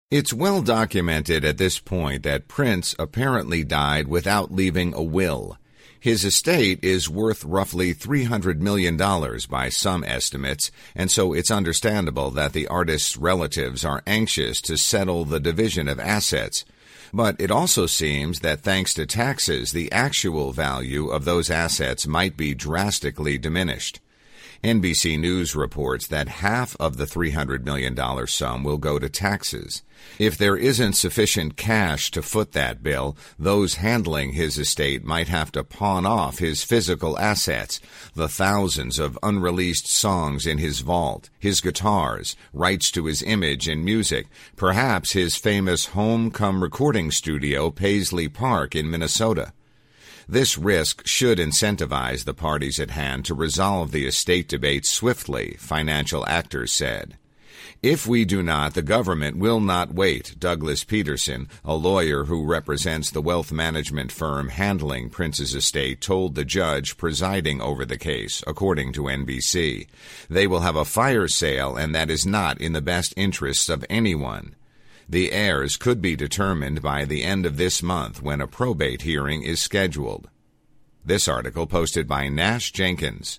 It's well documented at this point that Prince apparently died without leaving a will. His estate is worth roughly $300 million by some estimates, and so it's understandable that the artist's relatives are anxious to settle the division of assets. But it also seems that thanks to taxes, the actual value of those assets might be drastically diminished. NBC News reports that half of the $300 million sum will go to taxes. If there isn't sufficient cash to foot that bill, those handling his estate might have to pawn off his physical assets, the thousands of unreleased songs in his vault, his guitars, rights to his image and music, perhaps his famous home-cum-recording studio, Paisley Park in Minnesota. This risk should incentivize the parties at hand to resolve the estate debate swiftly, financial actors said. If we do not, the government will not wait, Douglas Peterson, a lawyer who represents the wealth management firm handling Prince's estate, told the judge presiding over the case, according to NBC. They will have a fire sale, and that is not in the best interests of anyone. The heirs could be determined by the end of this month when a probate hearing is scheduled. This article posted by Nash Jenkins.